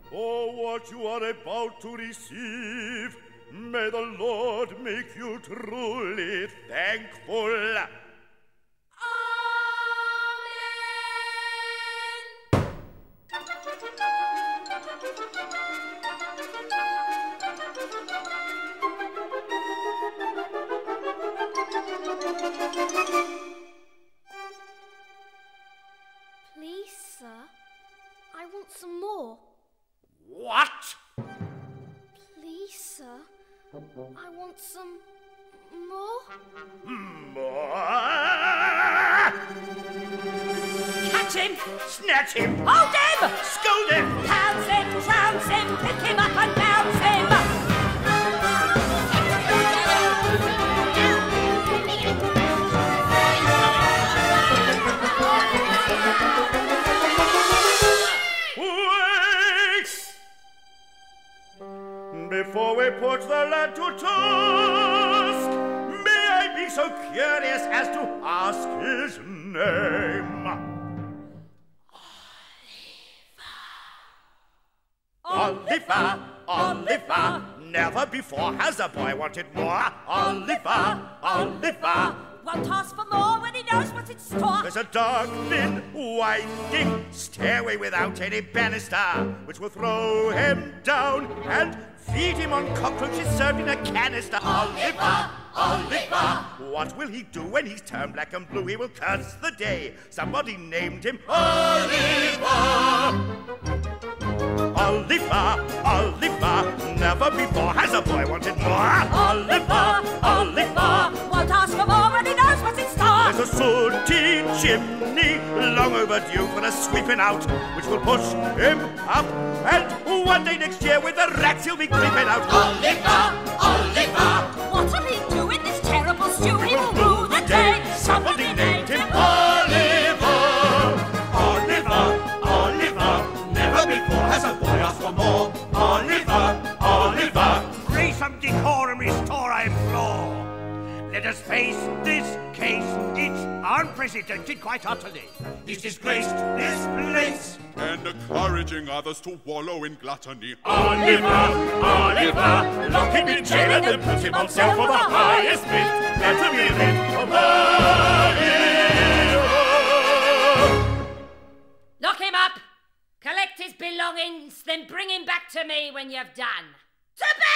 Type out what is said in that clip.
Oh, what you are about to receive, may the Lord make you truly thankful. Please, sir, I want some more. What? Please, sir, I want some more. More? Catch him! Snatch him! Hold him! Scold him! Pounce him, trounce him, pick him up and bounce him! Before we put the lad to task, may I be so curious as to ask his name? Oliver, Oliver, never before has a boy wanted more. Oliver, Oliver, Won't ask for more when he knows what's in store. there's a dark, thin, winding stairway without any banister, which will throw him down and feed him on cockroaches served in a canister. Oliver, Oliver, what will he do when he's turned black and blue? He will curse the day somebody named him Oliver. Oliver, Oliver, never before has a boy wanted more. Oliver, Oliver, won't ask for more when he knows what's in store. There's a sooty chimney, long overdue for a sweeping out, which will push him up, and one day next year with the rats he'll be creeping out. Oliver, Oliver, what'll he do in this terrible stew? He will rue the day somebody named him Oliver. Oliver, Oliver, never before has a boy asked for more. Oliver, Oliver. Pray some decorum restore, I implore. Let us face this case. It's unprecedented quite utterly. He's disgraced this place. And encouraging others to wallow in gluttony. Oliver, Oliver, lock him in jail and then put him on sale for the highest bid. Let him be rid of Oliver. Lock him up, collect his belongings, then bring him back to me when you've done. To bed!